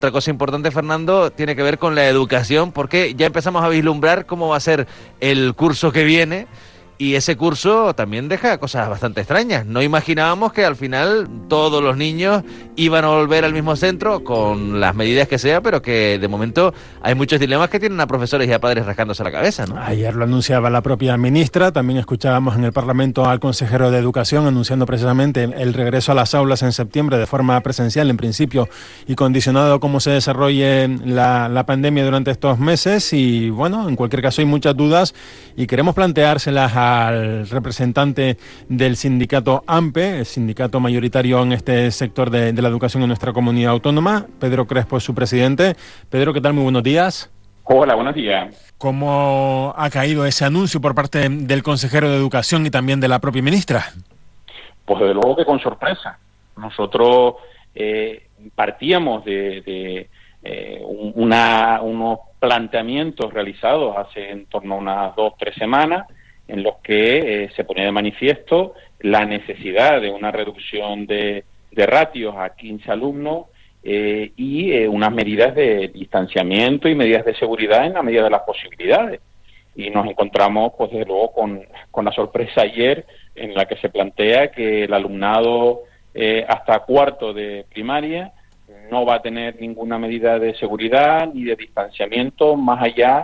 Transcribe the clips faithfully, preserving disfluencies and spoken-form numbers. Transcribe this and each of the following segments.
Otra cosa importante, Fernando, tiene que ver con la educación, porque ya empezamos a vislumbrar cómo va a ser el curso que viene, y ese curso también deja cosas bastante extrañas. No imaginábamos que al final todos los niños iban a volver al mismo centro, con las medidas que sea, pero que de momento hay muchos dilemas que tienen a profesores y a padres rascándose la cabeza, ¿no? Ayer lo anunciaba la propia ministra, también escuchábamos en el Parlamento al consejero de Educación anunciando precisamente el regreso a las aulas en septiembre de forma presencial en principio y condicionado a cómo se desarrolle la, la pandemia durante estos meses. Y bueno, en cualquier caso hay muchas dudas y queremos planteárselas al representante del sindicato AMPE, el sindicato mayoritario en este sector de, de la educación en nuestra comunidad autónoma. Pedro Crespo es su presidente. Pedro, ¿qué tal? Muy buenos días. Hola, buenos días. ¿Cómo ha caído ese anuncio por parte del consejero de Educación y también de la propia ministra? Pues desde luego que con sorpresa. Nosotros eh, partíamos de, de eh, una, unos planteamientos realizados hace en torno a unas dos, tres semanas, en los que eh, se ponía de manifiesto la necesidad de una reducción de, de ratios a quince alumnos eh, y eh, unas medidas de distanciamiento y medidas de seguridad en la medida de las posibilidades. Y nos encontramos, pues desde luego, con, con la sorpresa ayer en la que se plantea que el alumnado eh, hasta cuarto de primaria no va a tener ninguna medida de seguridad ni de distanciamiento más allá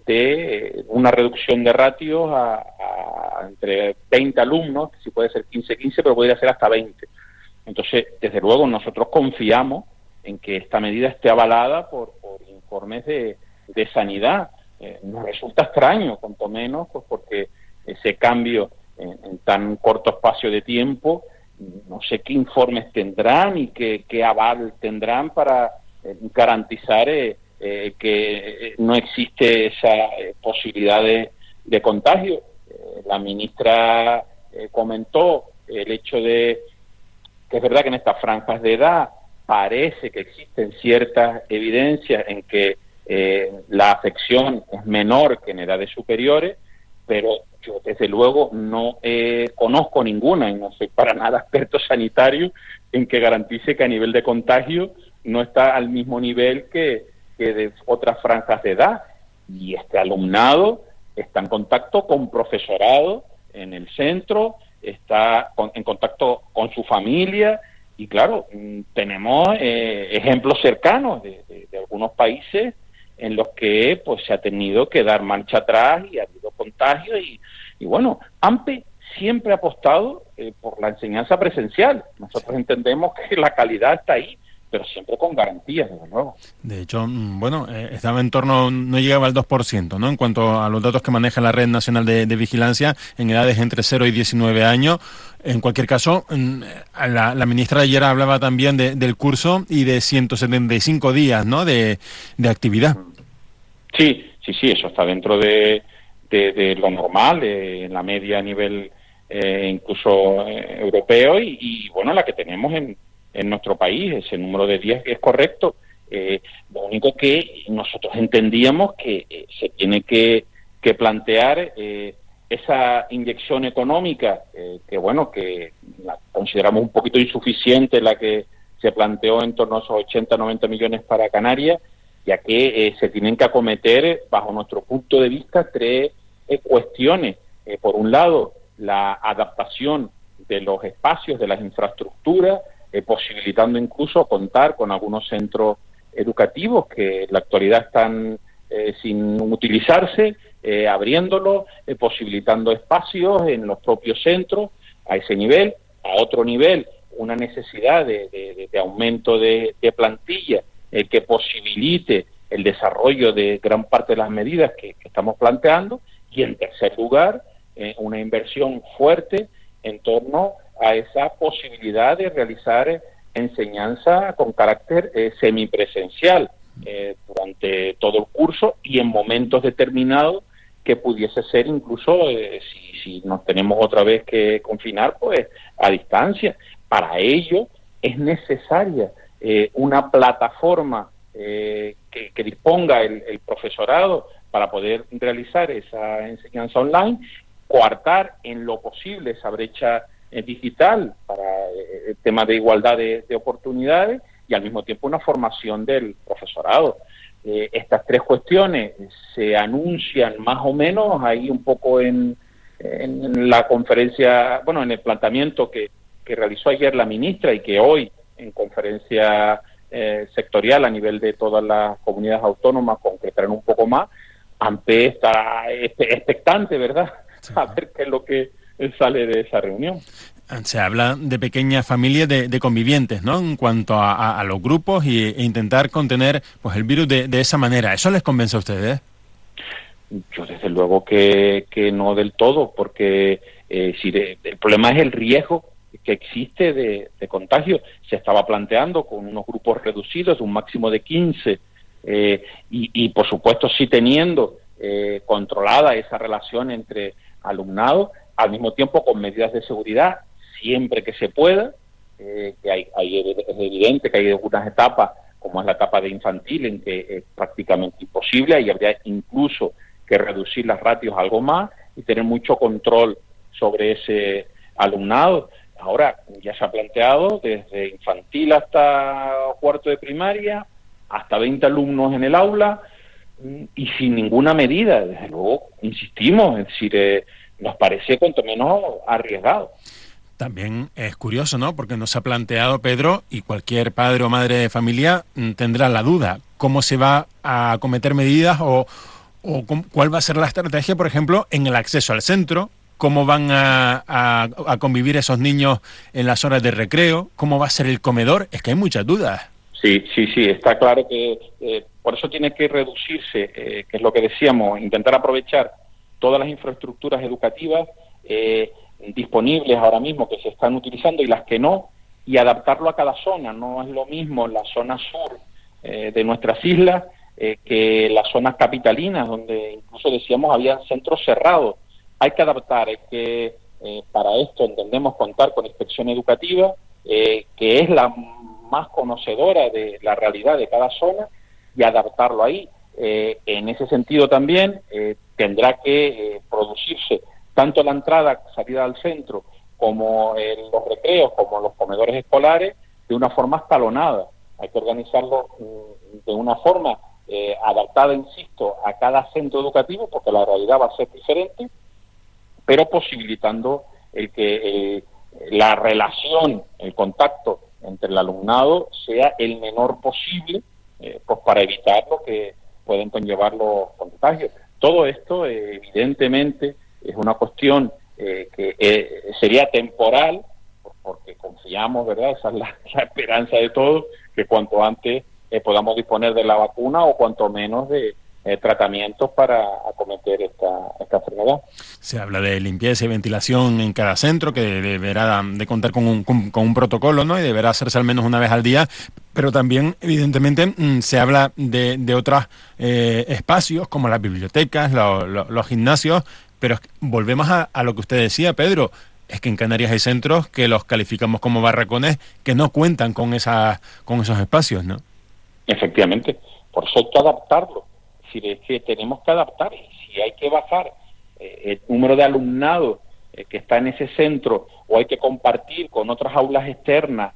de una reducción de ratios a, a entre veinte alumnos, si puede ser quince quince, pero podría ser hasta veinte. Entonces, desde luego, nosotros confiamos en que esta medida esté avalada por, por informes de, de sanidad. Eh, nos resulta extraño, cuanto menos, pues porque ese cambio en, en tan corto espacio de tiempo, no sé qué informes tendrán y qué, qué aval tendrán para eh, garantizar eh, eh, que eh, no existe esa eh, posibilidad de, de contagio. Eh, la ministra eh, comentó el hecho de que es verdad que en estas franjas de edad parece que existen ciertas evidencias en que eh, la afección es menor que en edades superiores, pero yo desde luego no eh, conozco ninguna, y no soy para nada experto sanitario, en que garantice que a nivel de contagio no está al mismo nivel que, que de otras franjas de edad. Y este alumnado está en contacto con profesorado en el centro, está con, en contacto con su familia, y claro, tenemos eh, ejemplos cercanos de, de, de algunos países en los que pues se ha tenido que dar marcha atrás y ha habido contagios y, y bueno, AMPE siempre ha apostado eh, por la enseñanza presencial. Nosotros entendemos que la calidad está ahí, pero siempre con garantías, desde luego. De hecho, bueno, eh, estaba en torno, no llegaba al dos por ciento, ¿no? En cuanto a los datos que maneja la Red Nacional de, de Vigilancia, en edades entre cero y diecinueve años. En cualquier caso, la, la ministra de ayer hablaba también de, del curso y de ciento setenta y cinco días, ¿no? De, de actividad. Sí, sí, sí, eso está dentro de, de, de lo normal, de, en la media a nivel eh, incluso eh, europeo y, y, bueno, la que tenemos en en nuestro país, ese número de días es correcto. Eh, lo único que nosotros entendíamos que eh, se tiene que, que plantear eh, esa inyección económica, eh, que bueno, que la consideramos un poquito insuficiente, la que se planteó en torno a esos ochenta, noventa millones para Canarias, ya que eh, se tienen que acometer, bajo nuestro punto de vista, tres eh, cuestiones. Eh, por un lado, la adaptación de los espacios, de las infraestructuras, Eh, posibilitando incluso contar con algunos centros educativos que en la actualidad están eh, sin utilizarse, eh, abriéndolos, eh, posibilitando espacios en los propios centros a ese nivel. A otro nivel, una necesidad de, de, de aumento de, de plantilla eh, que posibilite el desarrollo de gran parte de las medidas que, que estamos planteando. Y en tercer lugar, eh, una inversión fuerte en torno a esa posibilidad de realizar enseñanza con carácter eh, semipresencial eh, durante todo el curso y en momentos determinados que pudiese ser incluso, eh, si, si nos tenemos otra vez que confinar, pues a distancia. Para ello es necesaria eh, una plataforma eh, que, que disponga el, el profesorado para poder realizar esa enseñanza online, coartar en lo posible esa brecha digital para el tema de igualdad de, de oportunidades y al mismo tiempo una formación del profesorado. Eh, estas tres cuestiones se anuncian más o menos ahí un poco en, en la conferencia, bueno, en el planteamiento que, que realizó ayer la ministra y que hoy en conferencia eh, sectorial a nivel de todas las comunidades autónomas concretarán un poco más. AMPE está expectante, ¿verdad? Sí. A ver qué es lo que sale de esa reunión. Se habla de pequeñas familias de, de convivientes, ¿no? En cuanto a, a, a los grupos y, e intentar contener pues el virus de, de esa manera. ¿Eso les convence a ustedes? Yo desde luego que, que no del todo, porque eh, si de, el problema es el riesgo que existe de, de contagio. Se estaba planteando con unos grupos reducidos, un máximo de quince, eh, y, y por supuesto sí teniendo eh, controlada esa relación entre alumnado, al mismo tiempo con medidas de seguridad, siempre que se pueda, eh, que hay, hay, es evidente que hay algunas etapas, como es la etapa de infantil, en que es prácticamente imposible, y habría incluso que reducir las ratios algo más y tener mucho control sobre ese alumnado. Ahora, ya se ha planteado desde infantil hasta cuarto de primaria, hasta veinte alumnos en el aula, y sin ninguna medida. Desde luego, insistimos, es decir, eh, nos parece cuanto menos arriesgado. También es curioso, ¿no? Porque nos ha planteado Pedro, y cualquier padre o madre de familia tendrá la duda, cómo se va a acometer medidas o, o cuál va a ser la estrategia, por ejemplo, en el acceso al centro, cómo van a, a, a convivir esos niños en las horas de recreo, cómo va a ser el comedor. Es que hay muchas dudas. Sí, sí, sí, está claro que eh, por eso tiene que reducirse, eh, que es lo que decíamos, intentar aprovechar todas las infraestructuras educativas eh, disponibles ahora mismo que se están utilizando y las que no, y adaptarlo a cada zona. No es lo mismo la zona sur eh, de nuestras islas eh, que las zonas capitalinas, donde incluso decíamos había centros cerrados. Hay que adaptar, hay que, eh, para esto entendemos contar con inspección educativa, eh, que es la más conocedora de la realidad de cada zona, y adaptarlo ahí. Eh, en ese sentido también eh, tendrá que eh, producirse tanto la entrada, salida al centro, como en los recreos, como los comedores escolares, de una forma escalonada. Hay que organizarlo mm, de una forma eh, adaptada, insisto, a cada centro educativo, porque la realidad va a ser diferente, pero posibilitando el que eh, la relación, el contacto entre el alumnado sea el menor posible, eh, pues para evitar lo que pueden conllevar los contagios. Todo esto, eh, evidentemente, es una cuestión eh, que eh, sería temporal, porque confiamos, ¿verdad? Esa es la, la esperanza de todos, que cuanto antes eh, podamos disponer de la vacuna o cuanto menos de eh, tratamientos para acometer esta, esta enfermedad. Se habla de limpieza y ventilación en cada centro, que deberá de contar con un, con, con un protocolo, ¿no? Y deberá hacerse al menos una vez al día, pero también, evidentemente, se habla de, de otros eh, espacios, como las bibliotecas, lo, lo, los gimnasios, pero volvemos a, a lo que usted decía, Pedro. Es que en Canarias hay centros que los calificamos como barracones que no cuentan con, esa, con esos espacios, ¿no? Efectivamente, por eso hay que adaptarlo. Es decir, es que tenemos que adaptar, y si hay que bajar eh, el número de alumnado eh, que está en ese centro, o hay que compartir con otras aulas externas,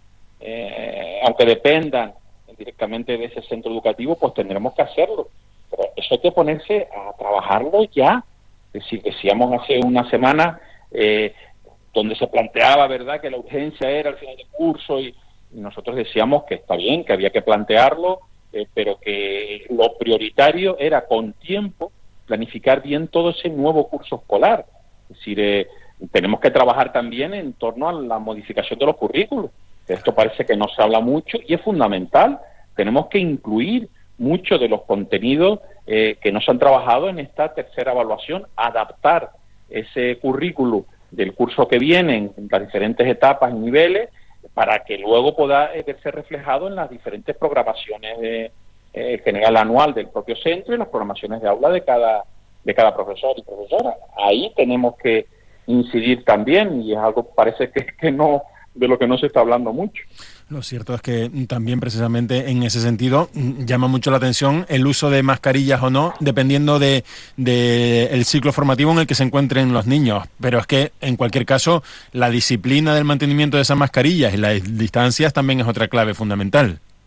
eh, aunque dependan directamente de ese centro educativo, pues tendremos que hacerlo. Pero eso hay que ponerse a trabajarlo ya. Es decir, decíamos hace una semana, eh, donde se planteaba, ¿verdad?, que la urgencia era al final del curso, y, y nosotros decíamos que está bien, que había que plantearlo, eh, pero que lo prioritario era con tiempo planificar bien todo ese nuevo curso escolar. Es decir, eh, tenemos que trabajar también en torno a la modificación de los currículos. Esto parece que no se habla mucho y es fundamental. Tenemos que incluir muchos de los contenidos eh, que no se han trabajado en esta tercera evaluación, adaptar ese currículo del curso que viene en las diferentes etapas y niveles, para que luego pueda eh, verse reflejado en las diferentes programaciones de, eh, general anual del propio centro y las programaciones de aula de cada, de cada profesor y profesora. Ahí tenemos que incidir también, y es algo parece que, que no, de lo que no se está hablando mucho. Lo cierto es que también precisamente en ese sentido llama mucho la atención el uso de mascarillas o no, dependiendo de, de el ciclo formativo en el que se encuentren los niños. Pero es que, en cualquier caso, la disciplina del mantenimiento de esas mascarillas y las distancias también es otra clave fundamental.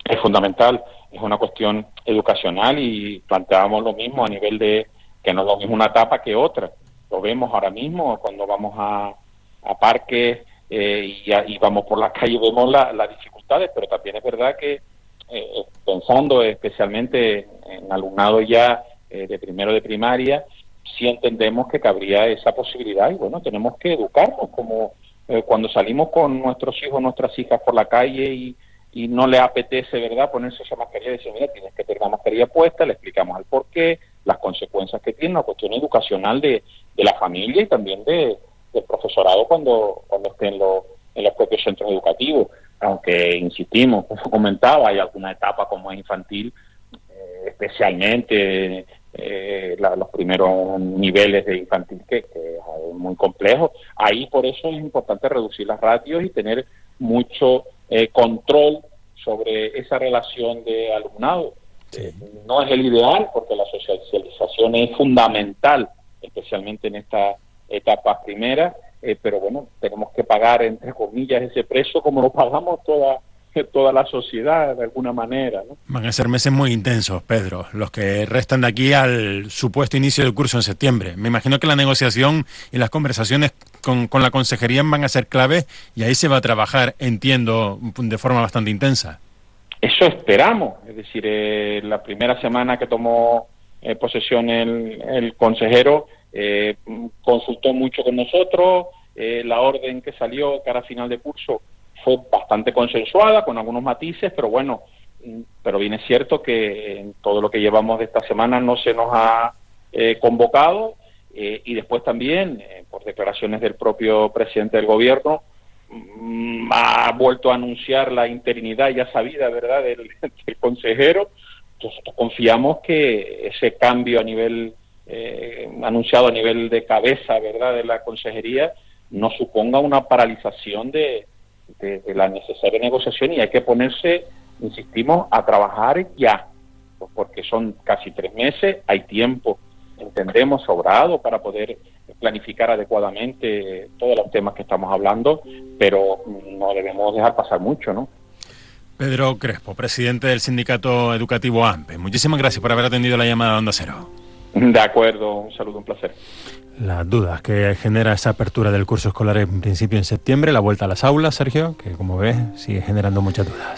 Es fundamental, es una cuestión educacional y planteábamos lo mismo a nivel de que no es lo mismo una etapa que otra. Lo vemos ahora mismo cuando vamos a, a parques eh, y, a, y vamos por la calle, vemos la, las dificultades, pero también es verdad que eh, pensando especialmente en alumnado ya eh, de primero de primaria, sí entendemos que cabría esa posibilidad y bueno, tenemos que educarnos como eh, cuando salimos con nuestros hijos, nuestras hijas por la calle y, y no le apetece, ¿verdad?, ponerse esa mascarilla y decir, mira, tienes que tener la mascarilla puesta, le explicamos el porqué, las consecuencias que tiene, una cuestión educacional de, de la familia y también de, del profesorado cuando, cuando esté en, lo, en los propios centros educativos. Aunque, insistimos, como comentaba, hay alguna etapa como es infantil, eh, especialmente eh, la, los primeros niveles de infantil que, que es muy complejo. Ahí por eso es importante reducir las ratios y tener mucho eh, control sobre esa relación de alumnado. Sí. Eh, no es el ideal porque la socialización es fundamental, especialmente en esta etapa primera, eh, pero bueno, tenemos que pagar, entre comillas, ese precio como lo pagamos toda toda la sociedad de alguna manera, ¿no? Van a ser meses muy intensos, Pedro, los que restan de aquí al supuesto inicio del curso en septiembre. Me imagino que la negociación y las conversaciones con, con la consejería van a ser clave y ahí se va a trabajar, entiendo, de forma bastante intensa. Eso esperamos, es decir, eh, la primera semana que tomó eh, posesión el, el consejero eh, consultó mucho con nosotros, eh, la orden que salió cara a final de curso fue bastante consensuada, con algunos matices, pero bueno, pero bien es cierto que en todo lo que llevamos de esta semana no se nos ha eh, convocado eh, y después también, eh, por declaraciones del propio presidente del gobierno, mmm, ha vuelto a anunciar la interinidad ya sabida, ¿verdad?, del, del consejero. Nosotros confiamos que ese cambio a nivel, eh, anunciado a nivel de cabeza, ¿verdad?, de la consejería, no suponga una paralización de De, de la necesaria negociación y hay que ponerse, insistimos, a trabajar ya, pues porque son casi tres meses, hay tiempo, entendemos, sobrado para poder planificar adecuadamente todos los temas que estamos hablando, pero no debemos dejar pasar mucho, ¿no? Pedro Crespo, presidente del Sindicato Educativo AMPE, muchísimas gracias por haber atendido la llamada de Onda Cero. De acuerdo, un saludo, un placer. Las dudas que genera esa apertura del curso escolar en principio en septiembre, la vuelta a las aulas, Sergio, que como ves sigue generando muchas dudas.